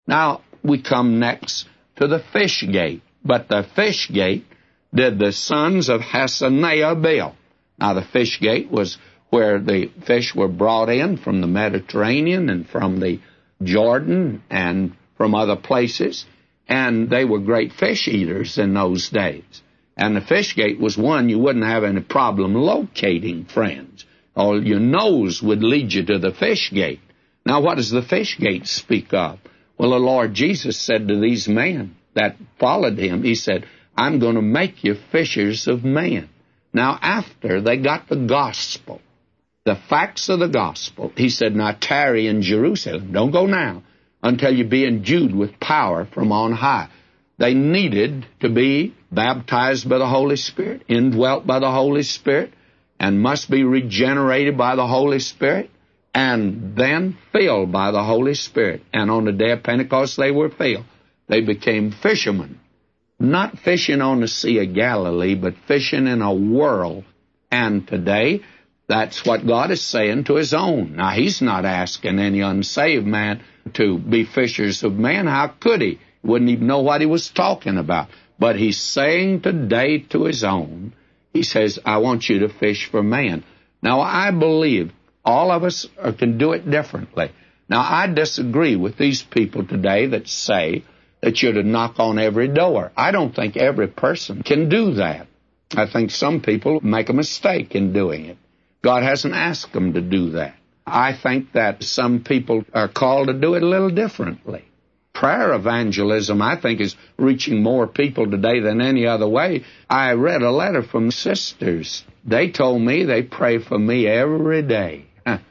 Now, we come next to the fish gate. But the fish gate did the sons of Hassenaah build. Now, the fish gate was where the fish were brought in from the Mediterranean and from the Jordan and from other places, and they were great fish eaters in those days. And the fish gate was one you wouldn't have any problem locating, friends. All your nose would lead you to the fish gate. Now, what does the fish gate speak of? Well, the Lord Jesus said to these men that followed him, he said, I'm going to make you fishers of men. Now, after they got the gospel, the facts of the gospel, he said, now tarry in Jerusalem. Don't go now until you be endued with power from on high. They needed to be baptized by the Holy Spirit, indwelt by the Holy Spirit, and must be regenerated by the Holy Spirit, and then filled by the Holy Spirit. And on the day of Pentecost, they were filled. They became fishermen, not fishing on the Sea of Galilee, but fishing in a world. And today, that's what God is saying to his own. Now, he's not asking any unsaved man to be fishers of men. How could he? He wouldn't even know what he was talking about. But he's saying today to his own, he says, I want you to fish for man. Now, I believe all of us can do it differently. Now, I disagree with these people today that say that you're to knock on every door. I don't think every person can do that. I think some people make a mistake in doing it. God hasn't asked them to do that. I think that some people are called to do it a little differently. Prayer evangelism, I think, is reaching more people today than any other way. I read a letter from sisters. They told me they pray for me every day.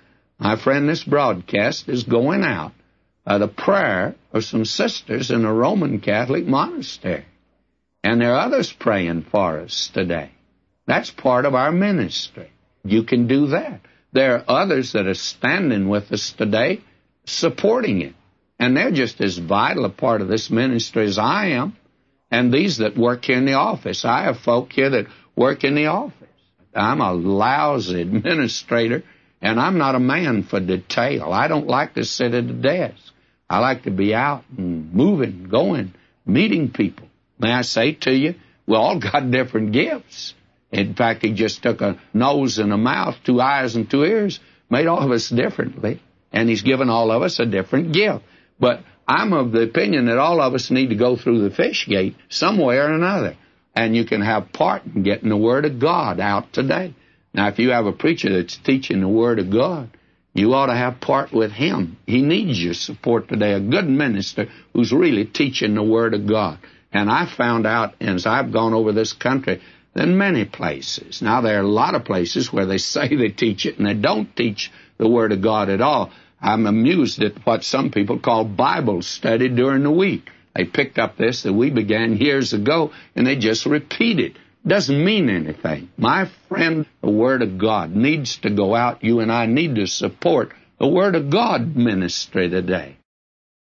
My friend, this broadcast is going out the prayer of some sisters in a Roman Catholic monastery. And there are others praying for us today. That's part of our ministry. You can do that. There are others that are standing with us today supporting it. And they're just as vital a part of this ministry as I am. And these that work here in the office. I have folk here that work in the office. I'm a lousy administrator, and I'm not a man for detail. I don't like to sit at a desk. I like to be out and moving, going, meeting people. May I say to you, we all got different gifts. In fact, he just took a nose and a mouth, 2 eyes and 2 ears, made all of us differently, and he's given all of us a different gift. But I'm of the opinion that all of us need to go through the fish gate some way or another, and you can have part in getting the Word of God out today. Now, if you have a preacher that's teaching the Word of God, you ought to have part with him. He needs your support today, a good minister who's really teaching the Word of God. And I found out, as I've gone over this country, in many places. Now, there are a lot of places where they say they teach it, and they don't teach the Word of God at all. I'm amused at what some people call Bible study during the week. They picked up this that we began years ago, and they just repeat it. Doesn't mean anything. My friend, the Word of God needs to go out. You and I need to support the Word of God ministry today.